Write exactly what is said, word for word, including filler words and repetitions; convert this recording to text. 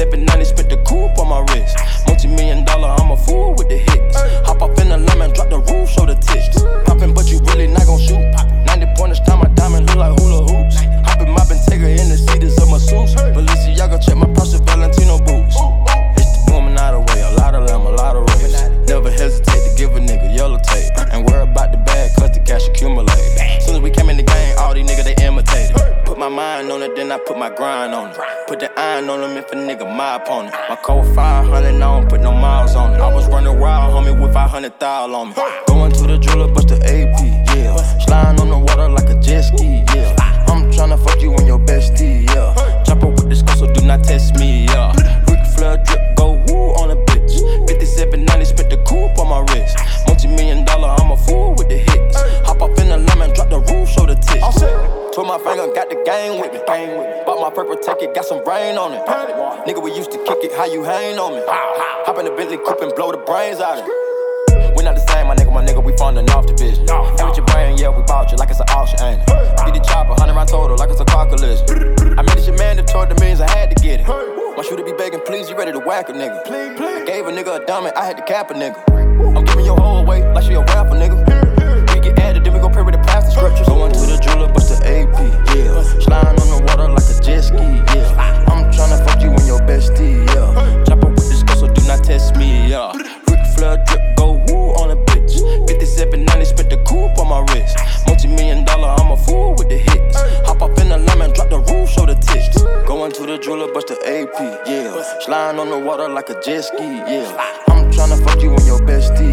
fifty-seven ninety, spent the coupe on my wrist. Multi-million dollar, I'm a fool with the hits. Hop off in the lemon, drop the roof, show the tits. Poppin', but you really not gon' shoot. ninety pointers, time my diamond look like hula hoops. Hoppin', moppin', take her in the seats of my suits. Balenciaga, check my purse, Valentino boots. It's the woman out of way, a lot of them, a lot of race. Never hesitate to give a nigga yellow tape. Ain't worry about the bag, cause the cash accumulate. Soon as we came in the game, all these niggas, they imitated. Put my mind on it, then I put my grind on it. Put the iron on them if a nigga my opponent. My code five hundred, I don't put no miles on it. I was running wild, homie, with five hundred thousand on me. Going to the jeweler, bust the A P, yeah. Sliding on the water like a jet ski, yeah. I'm tryna fuck you and your bestie, yeah. Jump up with this girl, so do not test me, yeah. Ric Flair drip, go woo on a bitch. fifty-seven ninety, spent the coupe on my wrist. Multi-million dollar, I'm a fool with the hits. Hop off in the lemon, drop the roof, show the tits. Put my finger, got the game with me. Bought my purple ticket, got some rain on it. Nigga, we used to kick it, how you hang on me? Hop in the Bentley coupe and blow the brains out of it. We not the same, my nigga, my nigga, we falling off division. Hey, with your brain, yeah, we bought you like it's an auction, ain't it? Beat the chopper, hundred round total, like it's a car collision. I made this your man that told the millions, I had to get it. My shooter be begging, please, you ready to whack a nigga? I gave a nigga a dummy, I had to cap a nigga. I'm giving your whole away like she a rapper, nigga. We get added, then we go pray with the plastic scriptures. Going to the jeweler, bust the A P, yeah. Sliding on the water like a jet ski, yeah. I'm tryna fuck you and your bestie, yeah. Jump up with this girl, so do not test me, yeah. Ric Flair drip, go woo on a bitch. fifty-seven ninety, spent the coupe on my wrist. Multi-million dollar, I'm a fool with the hits. Hop off in the lemon, drop the roof, show the tits. Going to the jeweler, bust the A P, yeah. Sliding on the water like a jet ski, yeah. I'm tryna fuck you and your bestie.